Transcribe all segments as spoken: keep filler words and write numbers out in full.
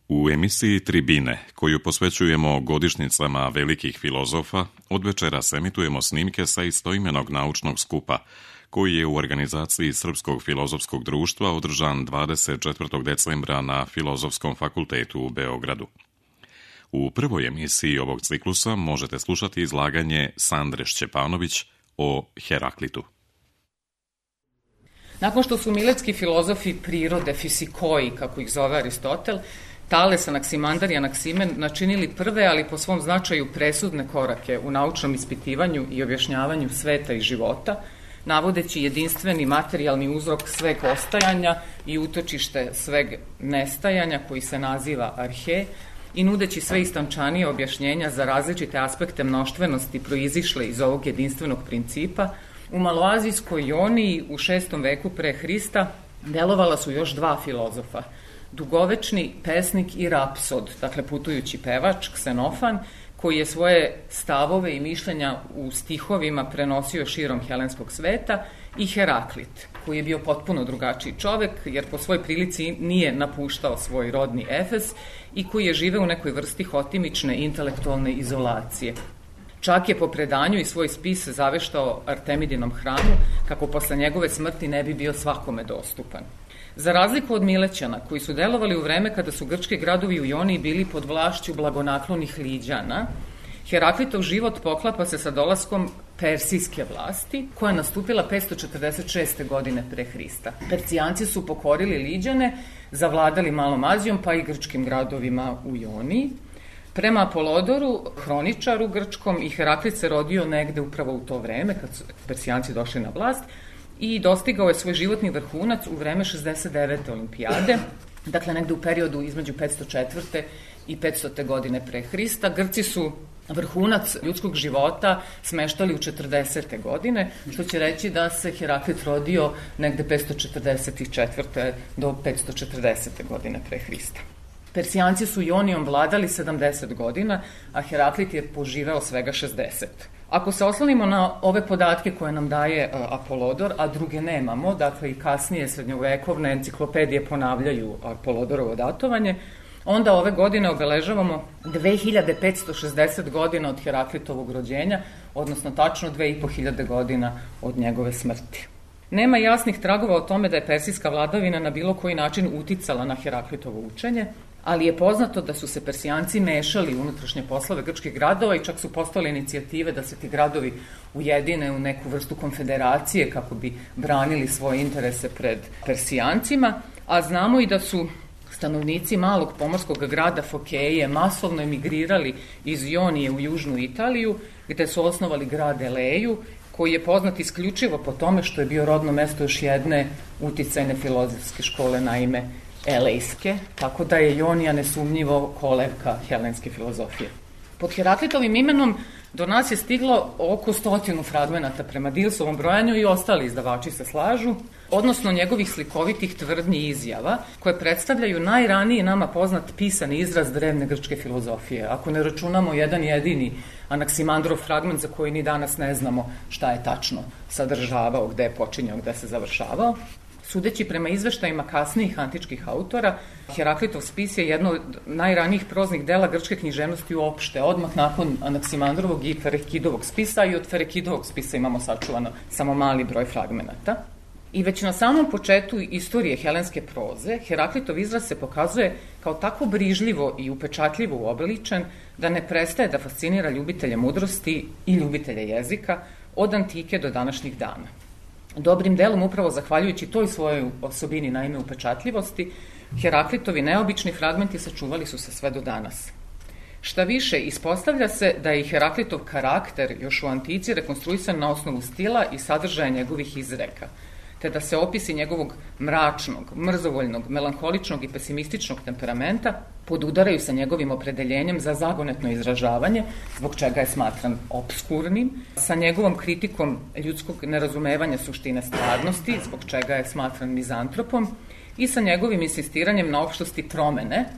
U emisiji Tribine, koju posvećujemo godišnjicama velikih filozofa, od večeras emitujemo snimke sa istoimenog naučnog skupa, koji je u organizaciji Srpskog filozofskog društva održan dvadeset četvrtog decembra na Filozofskom fakultetu u Beogradu. U prvoj emisiji ovog ciklusa možete slušati izlaganje Sandre Šćepanović o Heraklitu. Nakon što su miletski filozofi prirode, fisikoi, kako ih zove Aristotel, Tales, Anaksimandar i Anaksimen načinili prve, ali po svom značaju presudne korake u naučnom ispitivanju i objašnjavanju sveta i života, navodeći jedinstveni materijalni uzrok sveg ostajanja i utočište sveg nestajanja koji se naziva arhe, i nudeći sve istančanije objašnjenja za različite aspekte mnoštvenosti proizišle iz ovog jedinstvenog principa, u Maloazijskoj Joniji u šestom veku pre Hrista delovala su još dva filozofa, dugovečni pesnik i rapsod, dakle putujući pevač, Ksenofan, koji je svoje stavove i mišljenja u stihovima prenosio širom helenskog sveta, i Heraklit, koji je bio potpuno drugačiji čovek, jer po svoj prilici nije napuštao svoj rodni Efes i koji je živeo u nekoj vrsti hotimične intelektualne izolacije. Čak je po predanju i svoj spis zaveštao Artemidinom hramu, kako posle njegove smrti ne bi bio svakome dostupan. Za razliku od Milećana, koji su delovali u vreme kada su grčki gradovi u Joniji bili pod vlašću blagonaklonih Liđana, Heraklitov život poklapa se sa dolaskom persijske vlasti, koja je nastupila petsto četrdeset šeste. godine pre Hrista. Persijanci su pokorili Liđane, zavladali Malom Azijom, pa i grčkim gradovima u Joniji. Prema Apolodoru, hroničaru grčkom, i Heraklit se rodio negde upravo u to vreme, kad su Persijanci došli na vlast, i dostigao je svoj životni vrhunac u vreme šezdeset devete olimpijade, dakle negde u periodu između petsto četvrte i petstote. godine pre Hrista. Grci su vrhunac ljudskog života smeštali u četrdesete. godine, što će reći da se Heraklit rodio negde petsto četrdeset četvrte. do petsto četrdesete. godine pre Hrista. Persijanci su Jonijom vladali sedamdeset godina, a Heraklit je poživeo svega šezdeset. Ako se oslonimo na ove podatke koje nam daje Apolodor, a druge nemamo, dakle i kasnije srednjovekovne enciklopedije ponavljaju Apolodorovo datovanje, onda ove godine obeležavamo dve hiljade petsto šezdeset godina od Heraklitovog rođenja, odnosno tačno dve i po hiljade godina od njegove smrti. Nema jasnih tragova o tome da je persijska vladavina na bilo koji način uticala na Heraklitovo učenje, ali je poznato da su se Persijanci mešali u unutrašnje poslove grčkih gradova i čak su postale inicijative da se ti gradovi ujedine u neku vrstu konfederacije kako bi branili svoje interese pred Persijancima, a znamo i da su stanovnici malog pomorskog grada Fokeje masovno emigrirali iz Jonije u južnu Italiju, gde su osnovali grad Eleju, koji je poznat isključivo po tome što je bio rodno mesto još jedne uticajne filozofske škole, naime Elejske, tako da je Jonija nesumnjivo kolevka helenske filozofije. Pod Heraklitovim imenom do nas je stiglo oko stotinu fragmenata prema Dilsovom brojanju, i ostali izdavači se slažu, odnosno njegovih slikovitih tvrdnji i izjava, koje predstavljaju najraniji nama poznat pisani izraz drevne grčke filozofije. Ako ne računamo jedan jedini Anaksimandrov fragment za koji ni danas ne znamo šta je tačno sadržavao, gde je počinjao, gde se završavao. Sudeći prema izveštajima kasnijih antičkih autora, Heraklitov spis je jedno od najranijih proznih dela grčke književnosti uopšte, odmah nakon Anaksimandrovog i Ferekidovog spisa, i od Ferekidovog spisa imamo sačuvano samo mali broj fragmenata. I već na samom početku istorije helenske proze, Heraklitov izraz se pokazuje kao tako brižljivo i upečatljivo uobličen da ne prestaje da fascinira ljubitelje mudrosti i ljubitelje jezika od antike do današnjih dana. Dobrim delom, upravo zahvaljujući toj svojoj osobini, naime upečatljivosti, Heraklitovi neobični fragmenti sačuvali su se sve do danas. Šta više, ispostavlja se da je i Heraklitov karakter još u antici rekonstruisan na osnovu stila i sadržaja njegovih izreka, te da se opisi njegovog mračnog, mrzovoljnog, melankoličnog i pesimističnog temperamenta podudaraju sa njegovim opredeljenjem za zagonetno izražavanje, zbog čega je smatran obskurnim, sa njegovom kritikom ljudskog nerazumevanja suštine stvarnosti, zbog čega je smatran mizantropom, i sa njegovim insistiranjem na opštosti promene,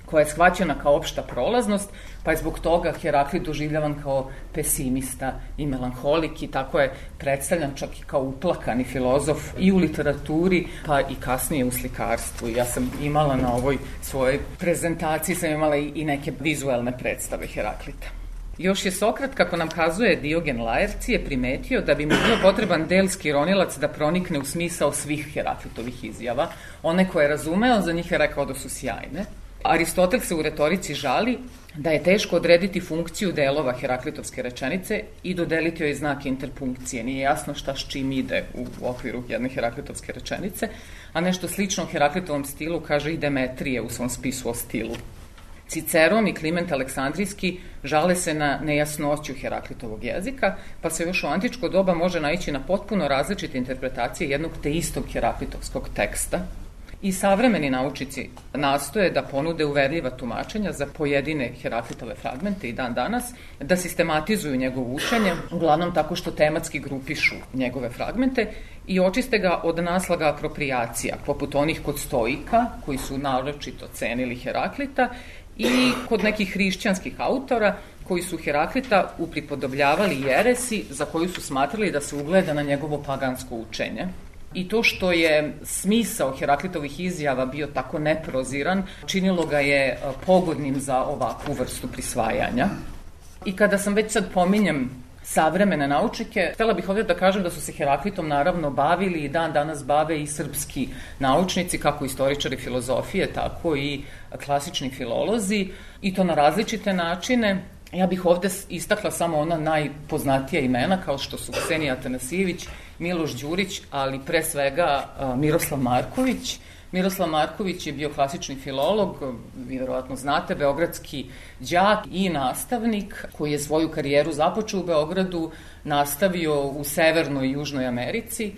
koja je shvaćena kao opšta prolaznost, pa je zbog toga Heraklit doživljavan kao pesimista i melanholik i tako je predstavljan čak i kao uplakani filozof i u literaturi, pa i kasnije u slikarstvu. Ja sam imala na ovoj svojoj prezentaciji sam imala i neke vizuelne predstave Heraklita. Još je Sokrat, kako nam kazuje Diogen Laercije, primetio da bi mu bio potreban delski ronilac da pronikne u smisao svih Heraklitovih izjava. One koje je razumeo, za njih je rekao da su sjajne. Aristotel se u retorici žali da je teško odrediti funkciju delova Heraklitovske rečenice i dodeliti joj znak interpunkcije. Nije jasno šta s čim ide u okviru jedne Heraklitovske rečenice, a nešto slično Heraklitovom stilu kaže i Demetrije u svom spisu o stilu. Ciceron i Kliment Aleksandrijski žale se na nejasnoću Heraklitovog jezika, pa se još u antičko doba može naići na potpuno različite interpretacije jednog te istog Heraklitovskog teksta. I savremeni naučnici nastoje da ponude uverljiva tumačenja za pojedine Heraklitove fragmente i dan danas, da sistematizuju njegovo učenje, uglavnom tako što tematski grupišu njegove fragmente i očiste ga od naslaga aproprijacija, poput onih kod stoika, koji su naročito cenili Heraklita, i kod nekih hrišćanskih autora koji su Heraklita upripodobljavali jeresi za koju su smatrali da se ugleda na njegovo pagansko učenje. I to što je smisao Heraklitovih izjava bio tako neproziran, činilo ga je pogodnim za ovakvu vrstu prisvajanja. I kada sam već sad pominjem savremene naučnike, htela bih ovdje da kažem da su se Heraklitom naravno bavili i dan danas bave i srpski naučnici, kako istoričari filozofije, tako i klasični filolozi, i to na različite načine. Ja bih ovdje istakla samo ona najpoznatija imena, kao što su Ksenija Atanasijević, Miloš Đurić, ali pre svega Miroslav Marković. Miroslav Marković je bio klasični filolog, vi vjerovatno znate, beogradski đak i nastavnik koji je svoju karijeru započeo u Beogradu, nastavio u Severnoj i Južnoj Americi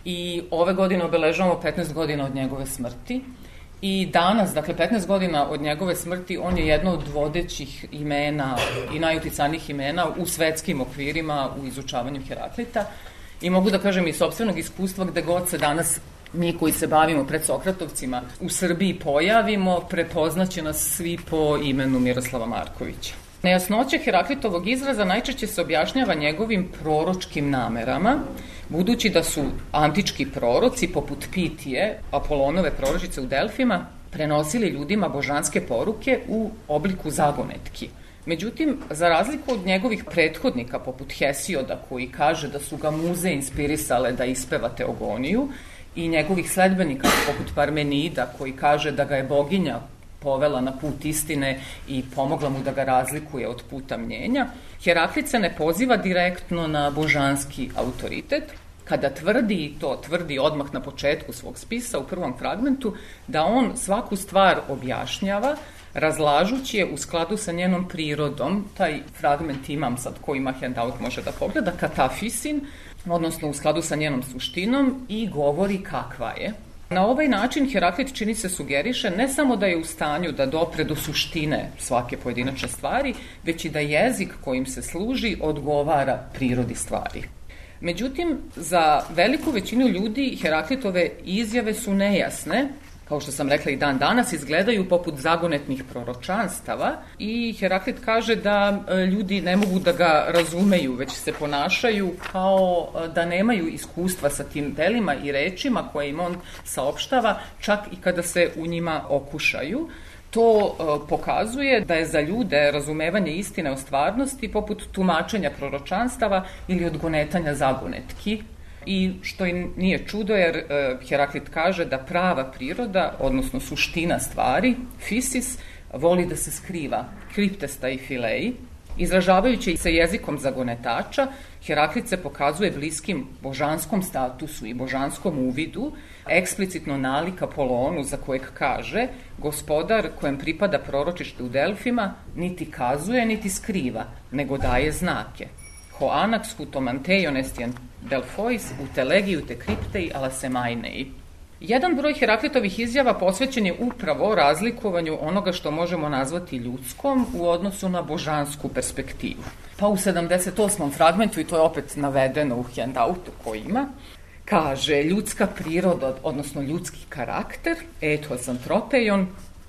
i ove godine obeležavamo petnaest godina od njegove smrti. I danas, dakle petnaest godina od njegove smrti, on je jedno od vodećih imena i najuticajnijih imena u svetskim okvirima u izučavanju Heraklita. I mogu da kažem iz sopstvenog iskustva, gde god se danas mi koji se bavimo pred Sokratovcima u Srbiji pojavimo, prepoznaće nas svi po imenu Miroslava Markovića. Nejasnoća Heraklitovog izraza najčešće se objašnjava njegovim proročkim namerama, budući da su antički proroci, poput Pitije, Apolonove proročice u Delfima, prenosili ljudima božanske poruke u obliku zagonetki. Međutim, za razliku od njegovih prethodnika, poput Hesioda, koji kaže da su ga muze inspirisale da ispeva Teogoniju, i njegovih sledbenika, poput Parmenida, koji kaže da ga je boginja povela na put istine i pomogla mu da ga razlikuje od puta mnjenja, Heraklit se ne poziva direktno na božanski autoritet, kada tvrdi, i to tvrdi odmah na početku svog spisa, u prvom fragmentu, da on svaku stvar objašnjava, razlažući je u skladu sa njenom prirodom. Taj fragment imam sad, ko ima handout može da pogleda, katafisin, odnosno u skladu sa njenom suštinom, i govori kakva je. Na ovaj način Heraklit, čini se, sugeriše ne samo da je u stanju da dopre do suštine svake pojedinačne stvari, već i da jezik kojim se služi odgovara prirodi stvari. Međutim, za veliku većinu ljudi Heraklitove izjave su nejasne, kao što sam rekla i dan danas, izgledaju poput zagonetnih proročanstava, i Heraklit kaže da ljudi ne mogu da ga razumeju, već se ponašaju kao da nemaju iskustva sa tim delima i rečima koje im on saopštava, čak i kada se u njima okušaju. To pokazuje da je za ljude razumevanje istine o stvarnosti poput tumačenja proročanstava ili odgonetanja zagonetki. I što i nije čudo, jer Heraklit kaže da prava priroda, odnosno suština stvari, fisis, voli da se skriva, kriptesta i filei. Izražavajući se jezikom zagonetača, Heraklit se pokazuje bliskim božanskom statusu i božanskom uvidu, eksplicitno nalik Apolonu, za kojeg kaže: gospodar kojem pripada proročište u Delfima niti kazuje niti skriva, nego daje znake. Ho anax hutomanteion estien Delfois utelegiju te kriptei ala semainei. Jedan broj Heraklitovih izjava posvećen je upravo razlikovanju onoga što možemo nazvati ljudskom u odnosu na božansku perspektivu. Pa u sedamdeset osmom fragmentu, i to je opet navedeno u handoutu koji ima, kaže: ljudska priroda, odnosno ljudski karakter, ethos antropeion,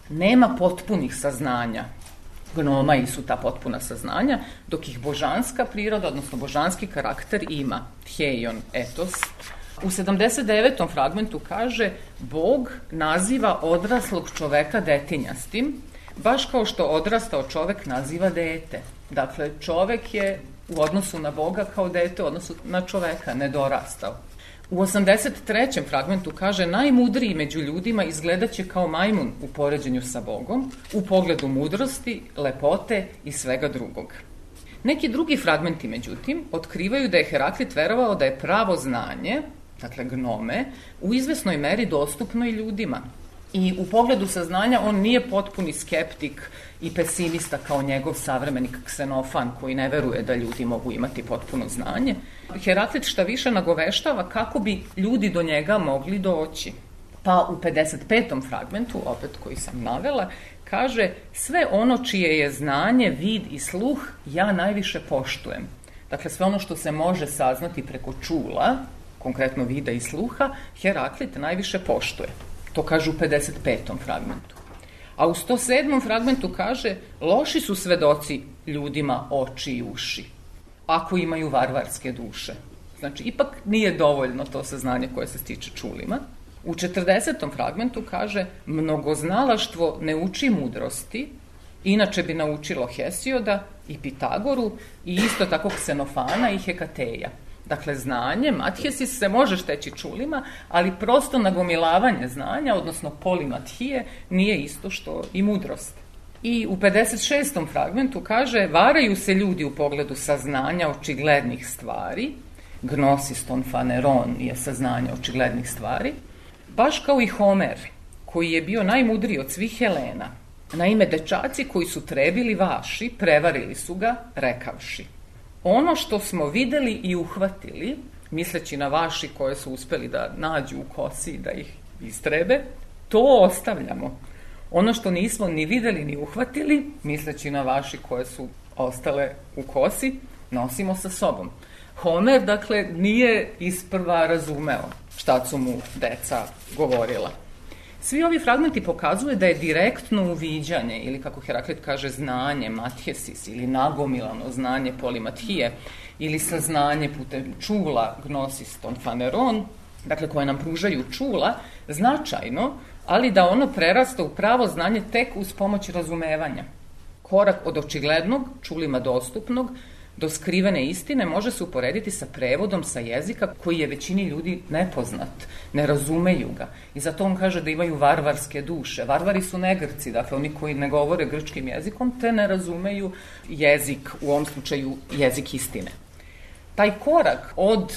nema potpunih saznanja. Gnoma su ta potpuna saznanja, dok ih božanska priroda, odnosno božanski karakter ima. Theion etos. U sedamdeset devetom fragmentu kaže Bog naziva odraslog čoveka detinjastim, baš kao što odrastao čovek naziva dete. Dakle, čovek je u odnosu na Boga kao dete u odnosu na čoveka, nedorastao. U osamdeset trećem fragmentu kaže najmudriji među ljudima izgledaće kao majmun u poređenju sa Bogom, u pogledu mudrosti, lepote i svega drugog. Neki drugi fragmenti, međutim, otkrivaju da je Heraklit verovao da je pravo znanje, dakle gnome, u izvesnoj meri dostupno i ljudima. I u pogledu saznanja on nije potpuni skeptik i pesimista kao njegov savremenik Ksenofan koji ne veruje da ljudi mogu imati potpuno znanje. Heraklit šta više nagoveštava kako bi ljudi do njega mogli doći. Pa u pedeset petom fragmentu, opet koji sam navela, kaže sve ono čije je znanje, vid i sluh ja najviše poštujem. Dakle, sve ono što se može saznati preko čula, konkretno vida i sluha, Heraklit najviše poštuje. To kaže u pedeset petom fragmentu. A u sto sedmom fragmentu kaže loši su svedoci ljudima oči i uši, ako imaju varvarske duše. Znači, ipak nije dovoljno to saznanje koje se stiče čulima. U četrdesetom fragmentu kaže mnogoznalaštvo ne uči mudrosti, inače bi naučilo Hesioda i Pitagoru i isto tako Ksenofana i Hekateja. Dakle, znanje, mathesis se može steći čulima, ali prosto nagomilavanje znanja, odnosno polimathije, nije isto što i mudrost. I u pedeset šestom fragmentu kaže varaju se ljudi u pogledu saznanja očiglednih stvari, gnosis ton faneron je saznanje očiglednih stvari, baš kao i Homer, koji je bio najmudriji od svih Helena. Naime, dečaci koji su trebili vaši, prevarili su ga, rekavši. Ono što smo videli i uhvatili, misleći na vaši koje su uspeli da nađu u kosi i da ih istrebe, to ostavljamo. Ono što nismo ni videli ni uhvatili, misleći na vaši koje su ostale u kosi, nosimo sa sobom. Homer, dakle, nije isprva razumeo šta su mu deca govorila. Svi ovi fragmenti pokazuju da je direktno uviđanje, ili kako Heraklit kaže, znanje, mathesis, ili nagomilano znanje polimathije, ili saznanje putem čula, gnosis ton faneron, dakle koje nam pružaju čula, značajno, ali da ono prerasta u pravo znanje tek uz pomoć razumevanja. Korak od očiglednog, čulima dostupnog, do skrivene istine može se uporediti sa prevodom sa jezika koji je većini ljudi nepoznat, ne razumeju ga. I zato on kaže da imaju varvarske duše. Varvari su negrci, dakle oni koji ne govore grčkim jezikom, te ne razumeju jezik, u ovom slučaju jezik istine. Taj korak od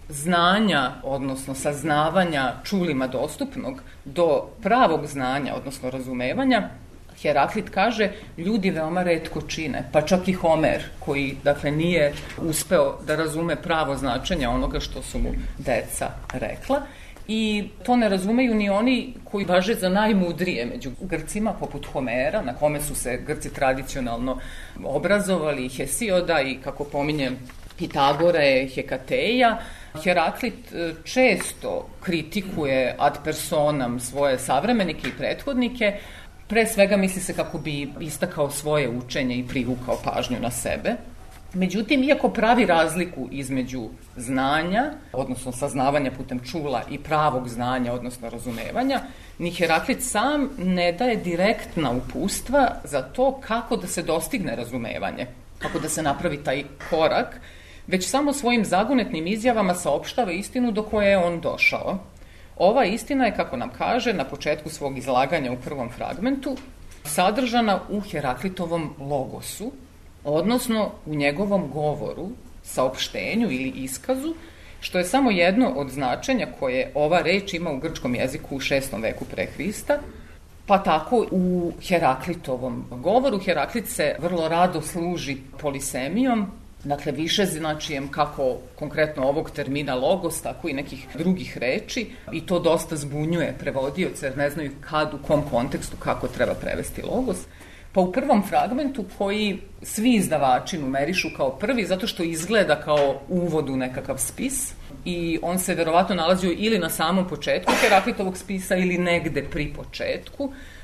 znanja, odnosno saznavanja čulima dostupnog, do pravog znanja, odnosno razumevanja, Heraklit kaže, ljudi veoma retko čine, pa čak i Homer, koji, dakle, nije uspeo da razume pravo značenje onoga što su mu deca rekla. I to ne razumeju ni oni koji važe za najmudrije među Grcima, poput Homera, na kome su se Grci tradicionalno obrazovali, Hesioda i, kako pominje, Pitagore, Hekateja. Heraklit često kritikuje ad personam svoje savremenike i prethodnike. Pre svega misli se kako bi istakao svoje učenje i privukao pažnju na sebe. Međutim, iako pravi razliku između znanja, odnosno saznavanja putem čula, i pravog znanja, odnosno razumevanja, ni Heraklit sam ne daje direktna upustva za to kako da se dostigne razumevanje, kako da se napravi taj korak, već samo svojim zagonetnim izjavama saopštava istinu do koje je on došao. Ova istina je, kako nam kaže na početku svog izlaganja u prvom fragmentu, sadržana u Heraklitovom logosu, odnosno u njegovom govoru, saopštenju ili iskazu, što je samo jedno od značenja koje ova reč ima u grčkom jeziku u šestom veku pre Hrista, pa tako u Heraklitovom govoru Heraklit se vrlo rado služi polisemijom, dakle više značijem kako konkretno ovog termina logos, tako i nekih drugih reči, i to dosta zbunjuje prevodioce jer ne znaju kad, u kom kontekstu, kako treba prevesti logos. Pa u prvom fragmentu, koji svi izdavači numerišu kao prvi zato što izgleda kao uvod u nekakav spis, i on se verovatno nalazio ili na samom početku Heraklitovog spisa ili negde pri početku,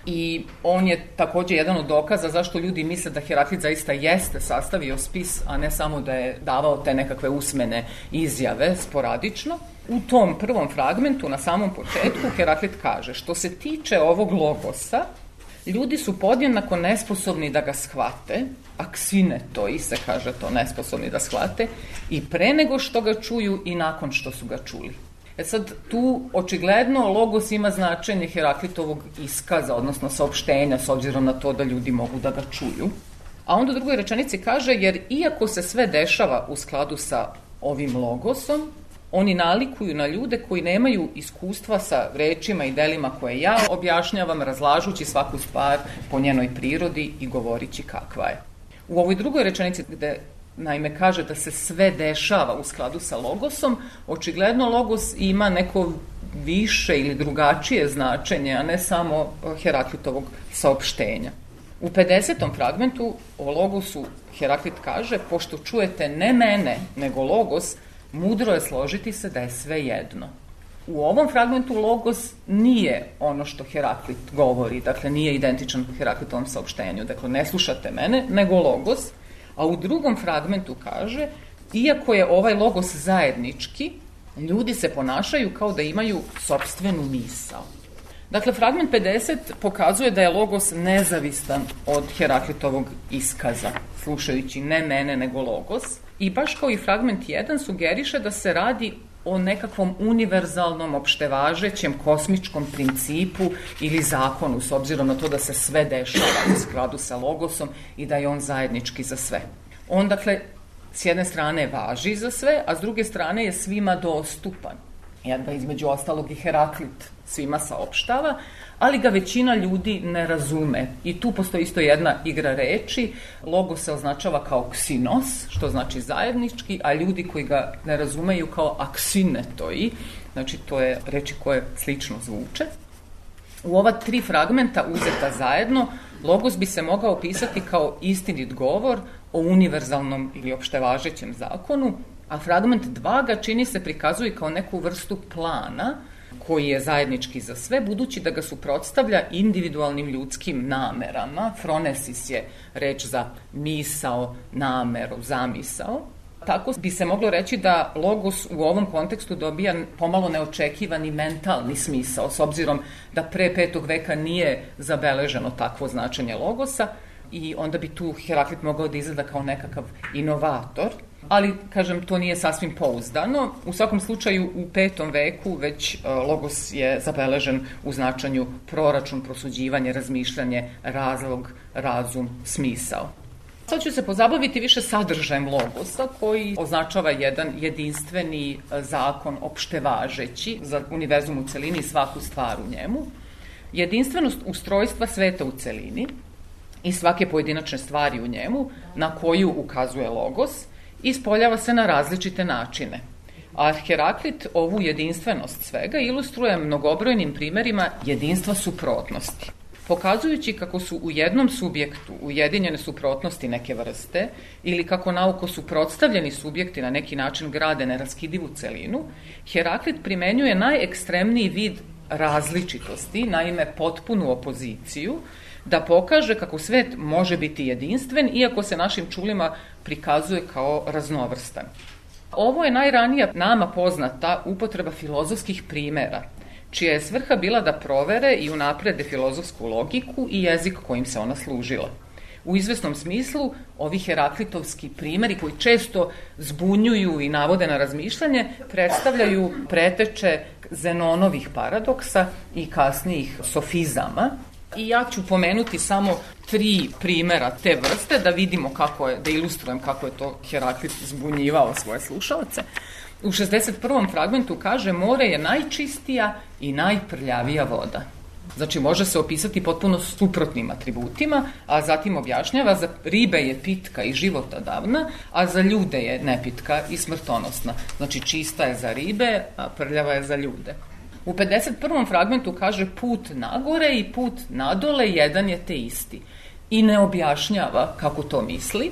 I on je također jedan od dokaza zašto ljudi misle da Heraklit zaista jeste sastavio spis, a ne samo da je davao te nekakve usmene izjave sporadično. U tom prvom fragmentu, na samom početku, Heraklit kaže: što se tiče ovog logosa, ljudi su podjednako nesposobni da ga shvate, aksinetoi se kaže to, nesposobni da shvate, i pre nego što ga čuju i nakon što su ga čuli. E sad, tu očigledno logos ima značenje Heraklitovog iskaza, odnosno saopštenja, s obzirom na to da ljudi mogu da ga čuju. A onda u drugoj rečenici kaže: jer iako se sve dešava u skladu sa ovim logosom, oni nalikuju na ljude koji nemaju iskustva sa rečima i delima koje ja objašnjavam, razlažući svaku stvar po njenoj prirodi i govorići kakva je. U ovoj drugoj rečenici, gde naime kaže da se sve dešava u skladu sa logosom, očigledno logos ima neko više ili drugačije značenje, a ne samo Heraklitovog saopštenja. U pedesetom fragmentu o logosu Heraklit kaže: pošto čujete ne mene, nego logos, mudro je složiti se da je sve jedno. U ovom fragmentu logos nije ono što Heraklit govori, dakle nije identičan Heraklitovom saopštenju, dakle ne slušate mene, nego logos. A u drugom fragmentu kaže: iako je ovaj logos zajednički, ljudi se ponašaju kao da imaju sopstvenu misao. Dakle, fragment pedeset pokazuje da je logos nezavistan od Heraklitovog iskaza, slušajući ne mene, nego logos. I baš kao i fragment jedan sugeriše da se radi o nekakvom univerzalnom, opštevažećem, kosmičkom principu ili zakonu, s obzirom na to da se sve dešava u skladu sa logosom i da je on zajednički za sve. On, dakle, s jedne strane važi za sve, a s druge strane je svima dostupan. Jedva između ostalog i Heraklit svima saopštava, ali ga većina ljudi ne razume. I tu postoji isto jedna igra reči. Logos se označava kao ksinos, što znači zajednički, a ljudi koji ga ne razumeju kao aksinetoi, znači to je reči koje slično zvuče. U ova tri fragmenta uzeta zajedno, logos bi se mogao opisati kao istinit govor o univerzalnom ili opštevažećem zakonu, a fragment dva ga čini se prikazuje kao neku vrstu plana koji je zajednički za sve, budući da ga suprotstavlja individualnim ljudskim namerama. Phronesis je reč za misao, nameru, zamisao. Tako bi se moglo reći da logos u ovom kontekstu dobija pomalo neočekivani mentalni smisao, s obzirom da pre petog veka nije zabeleženo takvo značenje logosa, i onda bi tu Heraklit mogao da izgleda kao nekakav inovator. Ali, kažem, to nije sasvim pouzdano. U svakom slučaju, u petom veku već logos je zabeležen u značenju proračun, prosuđivanje, razmišljanje, razlog, razum, smisao. Sad ću se pozabaviti više sadržajem logosa, koji označava jedan jedinstveni zakon, opštevažeći za univerzum u celini i svaku stvar u njemu. Jedinstvenost ustrojstva sveta u celini i svake pojedinačne stvari u njemu, na koju ukazuje logos, ispoljava se na različite načine. A Heraklit ovu jedinstvenost svega ilustruje mnogobrojnim primerima jedinstva suprotnosti, pokazujući kako su u jednom subjektu ujedinjene suprotnosti neke vrste ili kako nauko suprotstavljeni subjekti na neki način grade neraskidivu celinu. Heraklit primenjuje najekstremniji vid različitosti, naime potpunu opoziciju, da pokaže kako svet može biti jedinstven, iako se našim čulima prikazuje kao raznovrstan. Ovo je najranija nama poznata upotreba filozofskih primera, čija je svrha bila da provere i unaprede filozofsku logiku i jezik kojim se ona služila. U izvesnom smislu, ovi Heraklitovski primeri, koji često zbunjuju i navode na razmišljanje, predstavljaju preteče Zenonovih paradoksa i kasnijih sofizama. I ja ću pomenuti samo tri primera te vrste, da vidimo kako je, da ilustrujem kako je to Heraklit zbunjivao svoje slušaoce. U šezdeset prvom fragmentu kaže: more je najčistija i najprljavija voda. Znači, može se opisati potpuno suprotnim atributima, a zatim objašnjava: za ribe je pitka i životodavna, a za ljude je nepitka i smrtonosna. Znači, čista je za ribe, a prljava je za ljude. U pedeset prvom fragmentu kaže: put nagore i put nadole jedan je te isti. I ne objašnjava kako to misli,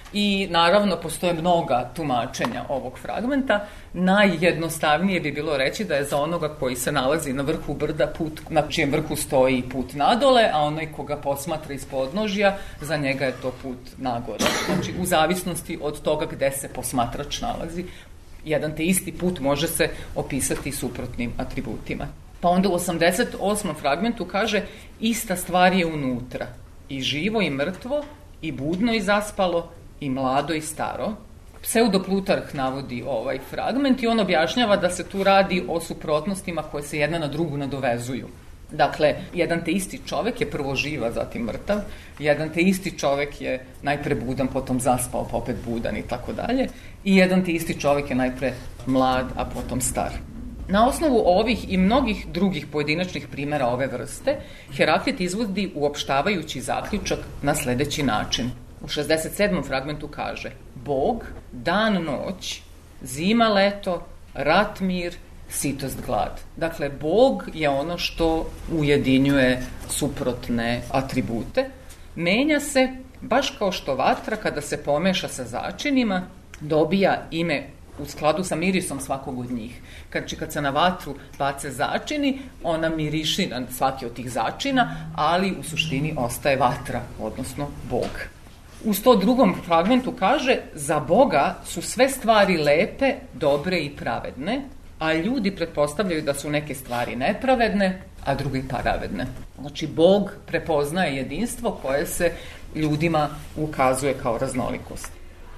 I naravno postoje mnoga tumačenja ovog fragmenta. Najjednostavnije bi bilo reći da je za onoga koji se nalazi na vrhu brda put, na čijem vrhu stoji put nadole, a onaj koga posmatra iz podnožja, za njega je to put nagore. Znači u zavisnosti od toga gde se posmatrač nalazi, jedan te isti put može se opisati suprotnim atributima. Pa onda u osamdeset osmom fragmentu kaže ista stvar je unutra, i živo i mrtvo, i budno i zaspalo, i mlado i staro. Pseudoplutarh navodi ovaj fragment i on objašnjava da se tu radi o suprotnostima koje se jedna na drugu nadovezuju. Dakle, jedan te isti čovek je prvo živ, a zatim mrtav, jedan te isti čovek je najpre budan, potom zaspao, pa opet budan i tako dalje, i jedan te isti čovek je najpre mlad, a potom star. Na osnovu ovih i mnogih drugih pojedinačnih primera ove vrste, Heraklit izvodi uopštavajući zaključak na sledeći način. U šezdeset sedmom fragmentu kaže: Bog, dan, noć, zima, leto, rat, mir, sitost, glad. Dakle, Bog je ono što ujedinjuje suprotne atribute. Menja se, baš kao što vatra kada se pomeša sa začinima, dobija ime u skladu sa mirisom svakog od njih. Znači, kad se na vatru bace začini, ona miriši na svaki od tih začina, ali u suštini ostaje vatra, odnosno Bog. U sto drugom fragmentu kaže: za Boga su sve stvari lepe, dobre i pravedne, a ljudi pretpostavljaju da su neke stvari nepravedne, a druge pravedne. Znači, Bog prepoznaje jedinstvo koje se ljudima ukazuje kao raznolikost.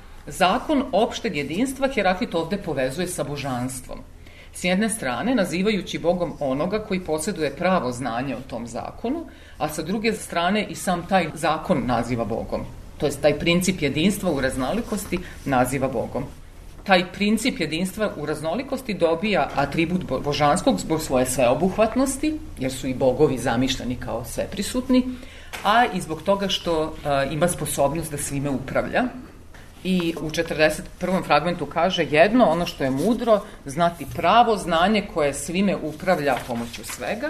Zakon opšteg jedinstva Heraklit ovde povezuje sa božanstvom. S jedne strane, nazivajući Bogom onoga koji posjeduje pravo znanje o tom zakonu, a sa druge strane i sam taj zakon naziva Bogom. To jest, taj princip jedinstva u raznolikosti naziva Bogom. Taj princip jedinstva u raznolikosti dobija atribut božanskog zbog svoje sveobuhvatnosti, jer su i bogovi zamišljeni kao sveprisutni, a i zbog toga što a, ima sposobnost da svime upravlja. I u četrdeset prvom fragmentu kaže: jedno, ono što je mudro, znati pravo znanje koje svime upravlja pomoću svega,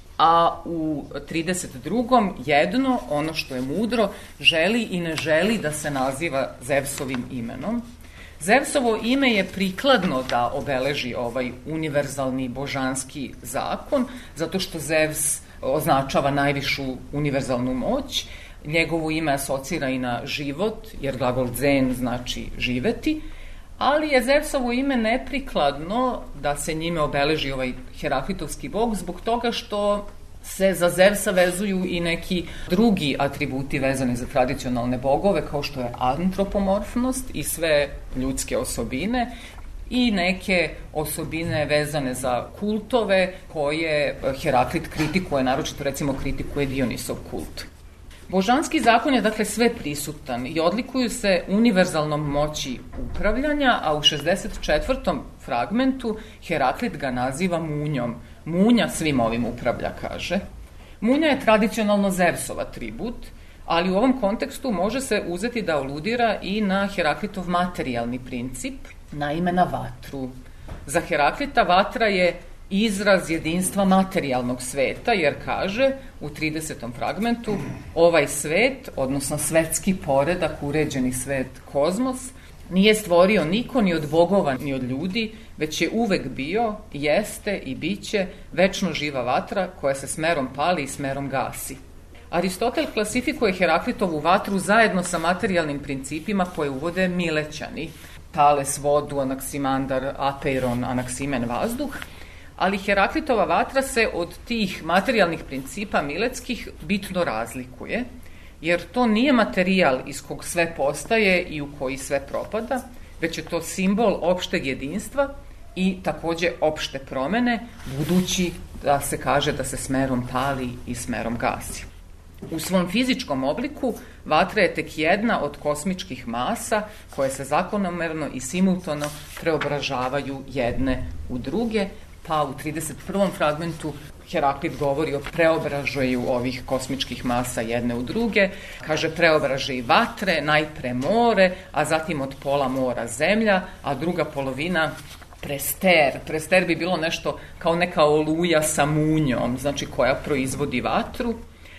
a u trideset drugom jedno, ono što je mudro, želi i ne želi da se naziva Zevsovim imenom. Zevsovo ime je prikladno da obeleži ovaj univerzalni božanski zakon, zato što Zevs označava najvišu univerzalnu moć. Njegovo ime asocira i na život, jer glagol zen znači živeti, ali je Zevsovo ime neprikladno da se njime obeleži ovaj Heraklitovski bog zbog toga što se za Zevsa vezuju i neki drugi atributi vezani za tradicionalne bogove, kao što je antropomorfnost i sve ljudske osobine i neke osobine vezane za kultove koje Heraklit kritikuje, naročito recimo kritikuje Dionisov kult. Božanski zakon je dakle sve prisutan i odlikuju se univerzalnom moći upravljanja, a u šezdeset četvrtom fragmentu Heraklit ga naziva munjom. Munja svim ovim upravlja, kaže. Munja je tradicionalno Zevsov atribut, ali u ovom kontekstu može se uzeti da aludira i na Heraklitov materijalni princip, naime na vatru. Za Heraklita vatra je izraz jedinstva materijalnog sveta, jer kaže u tridesetom fragmentu: ovaj svet, odnosno svetski poredak, uređeni svet, kozmos, nije stvorio niko ni od bogova ni od ljudi, već je uvek bio, jeste i biće večno živa vatra koja se smerom pali i smerom gasi. Aristotel klasifikuje Heraklitovu vatru zajedno sa materijalnim principima koje uvode Milećani: Tales vodu, Anaksimandar, Apeiron, Anaksimen vazduh, ali Heraklitova vatra se od tih materijalnih principa miletskih bitno razlikuje, jer to nije materijal iz kog sve postaje i u koji sve propada, već je to simbol opšteg jedinstva i takođe opšte promene, budući da se kaže da se smerom pali i smerom gasi. U svom fizičkom obliku vatra je tek jedna od kosmičkih masa koje se zakonomerno i simultano preobražavaju jedne u druge, pa u trideset prvom fragmentu Heraklit govori o preobražaju ovih kosmičkih masa jedne u druge. Kaže: preobražaj vatre, najpre more, a zatim od pola mora zemlja, a druga polovina prester. Prester bi bilo nešto kao neka oluja sa munjom, znači koja proizvodi vatru.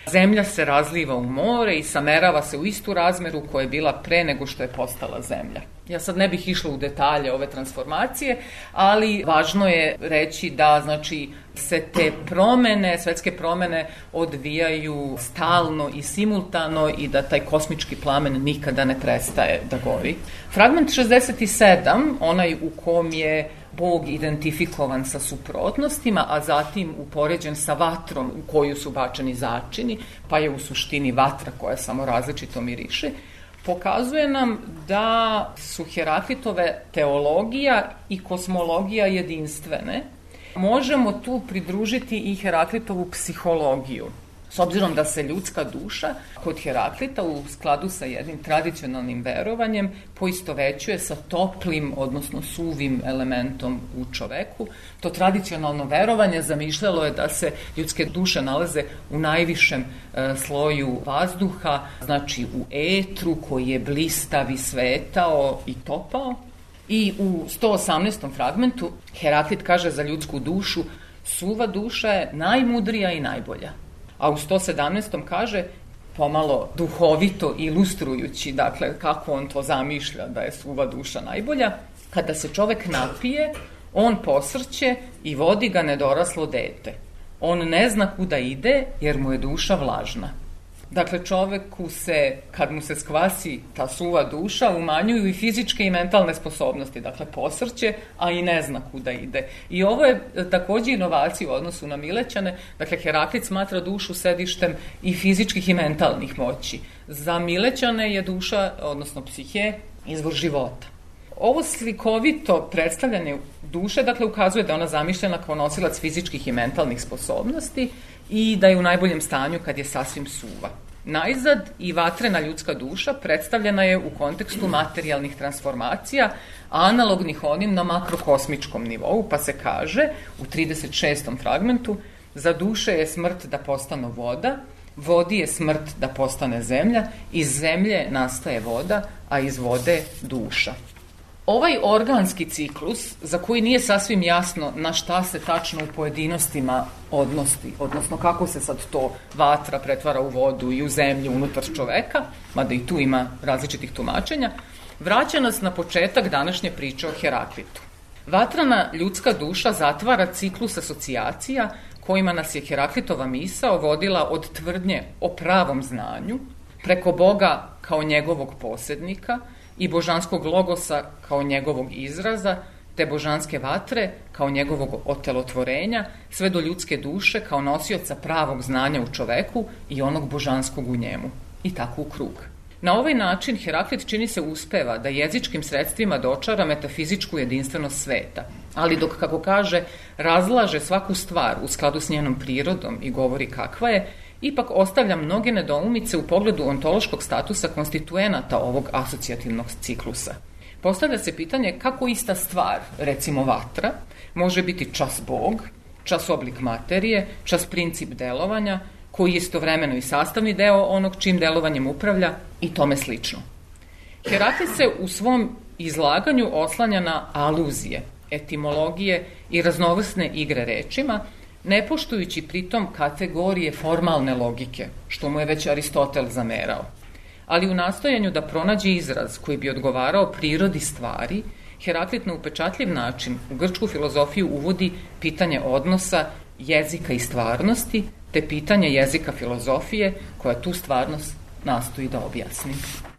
Zemlja se razliva u more i samerava se u istu razmeru koja je bila pre nego što je postala zemlja. Ja sad ne bih išla u detalje ove transformacije, ali važno je reći da znači se te promene, svetske promene odvijaju stalno i simultano i da taj kosmički plamen nikada ne prestaje da gori. Fragment šezdeset sedam, onaj u kom je Bog identifikovan sa suprotnostima, a zatim upoređen sa vatrom u koju su bačeni začini, pa je u suštini vatra koja samo različito miriše, pokazuje nam da su Heraklitove teologija i kosmologija jedinstvene. Možemo tu pridružiti i Heraklitovu psihologiju. S obzirom da se ljudska duša kod Heraklita u skladu sa jednim tradicionalnim verovanjem poistovećuje sa toplim, odnosno suvim elementom u čoveku, to tradicionalno verovanje zamišljalo je da se ljudske duše nalaze u najvišem e, sloju vazduha, znači u etru koji je blistav i svetao i topao. I u sto osamnaestom fragmentu Heraklit kaže za ljudsku dušu: suva duša je najmudrija i najbolja. A u sto sedamnaestom kaže, pomalo duhovito ilustrujući, dakle, kako on to zamišlja da je suva duša najbolja, kada se čovek napije, on posrće i vodi ga nedoraslo dete. On ne zna kuda ide jer mu je duša vlažna. Dakle, čoveku se, kad mu se skvasi ta suva duša, umanjuju i fizičke i mentalne sposobnosti. Dakle, posrće, a i ne zna kuda ide. I ovo je takođe inovacija u odnosu na Milećane. Dakle, Heraklit smatra dušu sedištem i fizičkih i mentalnih moći. Za Milećane je duša, odnosno psihe, izvor života. Ovo slikovito predstavljanje duše, dakle, ukazuje da je ona zamišljena kao nosilac fizičkih i mentalnih sposobnosti i da je u najboljem stanju kad je sasvim suva. Najzad i vatrena ljudska duša predstavljena je u kontekstu materijalnih transformacija, analognih onim na makrokosmičkom nivou, pa se kaže u trideset šestom fragmentu: za duše je smrt da postane voda, vodi je smrt da postane zemlja, iz zemlje nastaje voda, a iz vode duša. Ovaj organski ciklus, za koji nije sasvim jasno na šta se tačno u pojedinostima odnosi, odnosno kako se sad to vatra pretvara u vodu i u zemlju unutar čoveka, mada i tu ima različitih tumačenja, vraća nas na početak današnje priče o Heraklitu. Vatrana ljudska duša zatvara ciklus asocijacija kojima nas je Heraklitova misao vodila od tvrdnje o pravom znanju, preko Boga kao njegovog posjednika i božanskog logosa kao njegovog izraza, te božanske vatre kao njegovog otelotvorenja, sve do ljudske duše kao nosioca pravog znanja u čoveku i onog božanskog u njemu. I tako u krug. Na ovaj način Heraklit čini se uspeva da jezičkim sredstvima dočara metafizičku jedinstvenost sveta, ali dok, kako kaže, razlaže svaku stvar u skladu s njenom prirodom i govori kakva je, ipak ostavlja mnoge nedoumice u pogledu ontološkog statusa konstituenata ovog asocijativnog ciklusa. Postavlja se pitanje kako ista stvar, recimo vatra, može biti čas Bog, čas oblik materije, čas princip delovanja, koji je istovremeno i sastavni deo onog čim delovanjem upravlja i tome slično. Heraklit se u svom izlaganju oslanja na aluzije, etimologije i raznovrsne igre rečima, ne poštujući pritom kategorije formalne logike, što mu je već Aristotel zamerao. Ali u nastojanju da pronađe izraz koji bi odgovarao prirodi stvari, Heraklit na upečatljiv način u grčku filozofiju uvodi pitanje odnosa jezika i stvarnosti, te pitanje jezika filozofije koja tu stvarnost nastoji da objasni.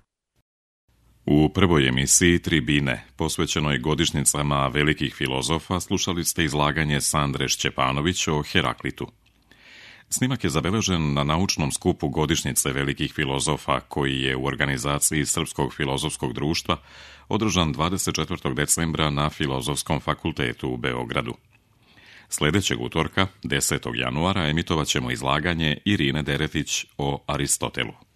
U prvoj emisiji Tribine, posvećenoj godišnjicama velikih filozofa, slušali ste izlaganje Sandre Šćepanović o Heraklitu. Snimak je zabeležen na naučnom skupu godišnjice velikih filozofa koji je u organizaciji Srpskog filozofskog društva održan dvadeset četvrtog decembra na Filozofskom fakultetu u Beogradu. Sljedećeg utorka, desetog januara, emitovat ćemo izlaganje Irine Deretić o Aristotelu.